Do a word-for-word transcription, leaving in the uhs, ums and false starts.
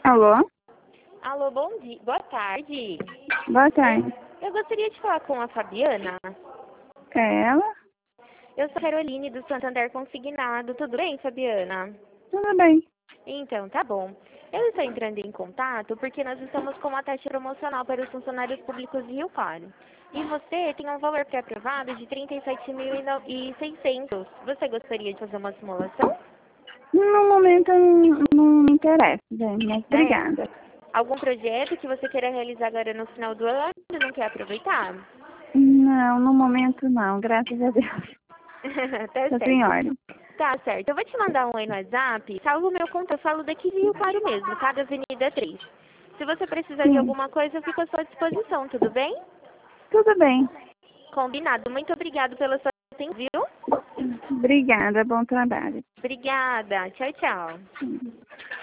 Alô? Alô, bom dia. Boa tarde. Boa tarde. Eu gostaria de falar com a Fabiana. É ela? Eu sou a Caroline do Santander Consignado. Tudo bem, Fabiana? Tudo bem. Então, tá bom. Eu estou entrando em contato porque nós estamos com uma taxa promocional para os funcionários públicos de Rio Claro. E você tem um valor pré-aprovado de trinta e sete mil e seiscentos. Você gostaria de fazer uma simulação? No momento não, não me interessa, gente, mas É. obrigada. Algum projeto que você queira realizar agora no final do ano e não quer aproveitar? Não, no momento não, graças a Deus. Tá Tá em certo. ordem. Tá certo. Eu vou te mandar um oi no WhatsApp. Salvo o meu contato. Eu falo daqui de Rio Claro mesmo, cada Avenida três. Se você precisar de Sim, alguma coisa, eu fico à sua disposição, tudo bem? tudo bem. Combinado. Muito obrigado pela sua atenção, viu? Obrigada, bom trabalho. Obrigada. Tchau, tchau. Sim.